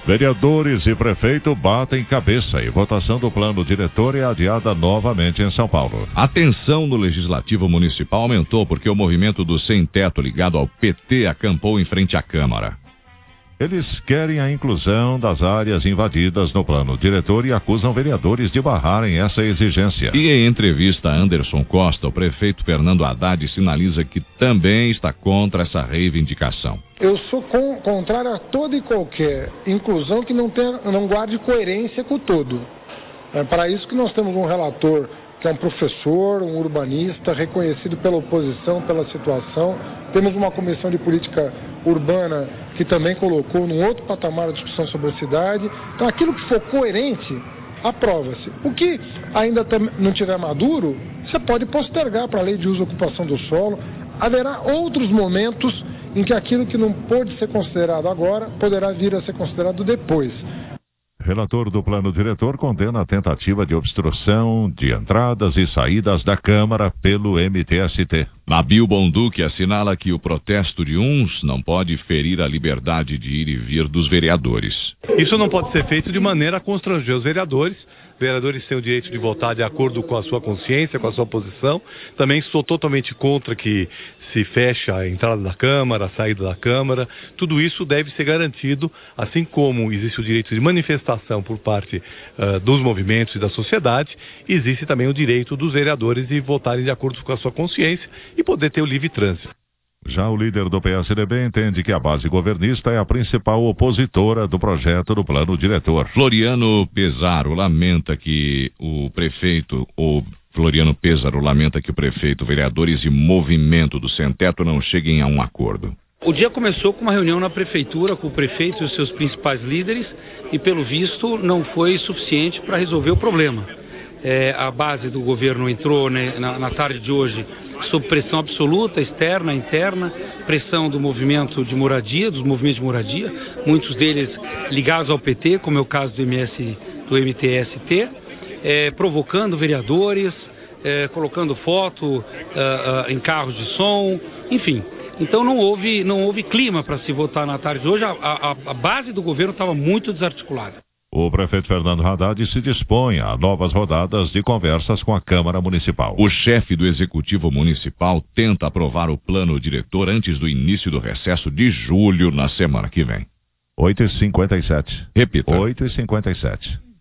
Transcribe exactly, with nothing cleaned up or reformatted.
Vereadores e prefeito batem cabeça e votação do plano diretor é adiada novamente em São Paulo. A tensão no Legislativo Municipal aumentou porque o movimento do Sem Teto ligado ao P T acampou em frente à Câmara. Eles querem a inclusão das áreas invadidas no plano diretor e acusam vereadores de barrarem essa exigência. E em entrevista a Anderson Costa, o prefeito Fernando Haddad sinaliza que também está contra essa reivindicação. Eu sou com, contrário a toda e qualquer inclusão que não, tenha, não guarde coerência com o todo. É para isso que nós temos um relator que é um professor, um urbanista, reconhecido pela oposição, pela situação. Temos uma comissão de política urbana que também colocou num outro patamar a discussão sobre a cidade. Então, aquilo que for coerente, aprova-se. O que ainda não tiver maduro, você pode postergar para a lei de uso e ocupação do solo. Haverá outros momentos em que aquilo que não pôde ser considerado agora, poderá vir a ser considerado depois. Relator do plano diretor condena a tentativa de obstrução de entradas e saídas da Câmara pelo M T S T. Nabil Bonduque assinala que o protesto de uns não pode ferir a liberdade de ir e vir dos vereadores. Isso não pode ser feito de maneira a constranger os vereadores. Vereadores têm o direito de votar de acordo com a sua consciência, com a sua posição. Também sou totalmente contra que se feche a entrada da Câmara, a saída da Câmara. Tudo isso deve ser garantido, assim como existe o direito de manifestação por parte uh, dos movimentos e da sociedade, existe também o direito dos vereadores de votarem de acordo com a sua consciência e poder ter o livre trânsito. Já o líder do P S D B entende que a base governista é a principal opositora do projeto do plano diretor. Floriano Pesaro lamenta que o prefeito, ou Floriano Pesaro lamenta que o prefeito, vereadores e movimento do Sem Teto não cheguem a um acordo. O dia começou com uma reunião na prefeitura com o prefeito e os seus principais líderes e, pelo visto, não foi suficiente para resolver o problema. É, a base do governo entrou, né, na, na tarde de hoje sob pressão absoluta, externa, interna, pressão do movimento de moradia, dos movimentos de moradia, muitos deles ligados ao P T, como é o caso do, M S, do M T S T, é, provocando vereadores, é, colocando foto uh, uh, em carros de som, enfim. Então não houve, não houve clima para se votar na tarde de hoje, a, a, a base do governo estava muito desarticulada. O prefeito Fernando Haddad se dispõe a novas rodadas de conversas com a Câmara Municipal. O chefe do Executivo Municipal tenta aprovar o plano diretor antes do início do recesso de julho na semana que vem. oito e cinquenta e sete. Repita. oito e cinquenta e sete.